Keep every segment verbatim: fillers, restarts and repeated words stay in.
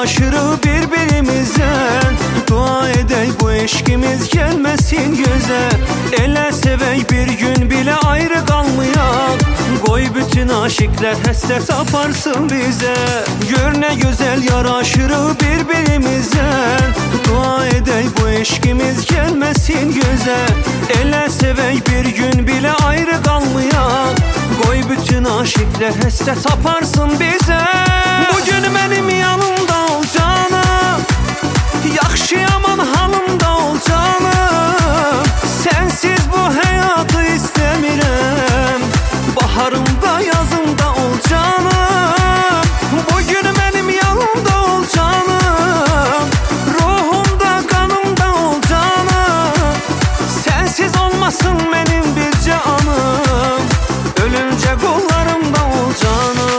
yaraşırıq bir-birimizdən. Dua edək bu eşkimiz gəlməsin gözə. Elə sevək bir gün bilə ayrı qalmayaq. Qoy bütün aşıqlər həsrət aparsın bizə. Gör nə gözəl yaraşırıq bir-birimizdən. Dua edək bu eşkimiz gəlməsin gözə. Elə sevək bir gün bilə ayrı qalmayaq. Qoy bütün aşıqlər həsrət aparsın bizə. Bugün mənim yanımda ol canım, yaxşı yaman halımda ol canım. Sənsiz bu həyatı istəmirəm, baharımda yazımda ol canım. Bugün mənim yanımda ol canım, ruhumda qanımda ol canım. Sənsiz olmasın mənim bircə anım, ölüncə qollarımda ol canım.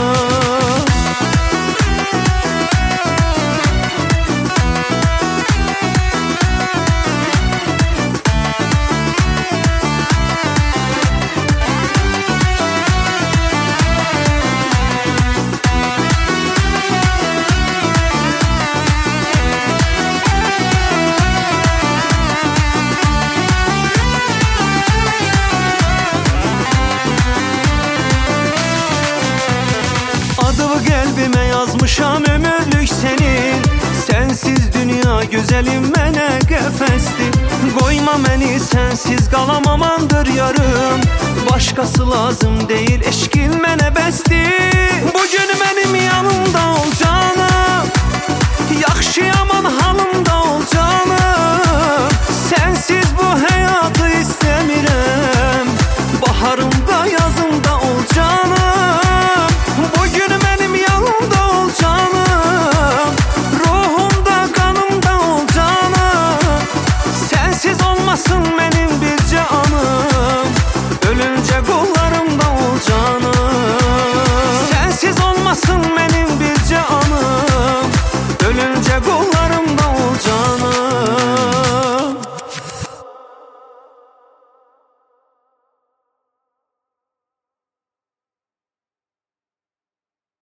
Adımı qəlbimə yazmışam ömürlük sənin. Sənsiz dünya gözəlim mənə qəfəsdir. Qoyma məni sənsiz qalam amandır yarım. Başqası lazım deyil, eşqin mənə bəsdir. Bugün mənim yanımda ol canım, yaxşı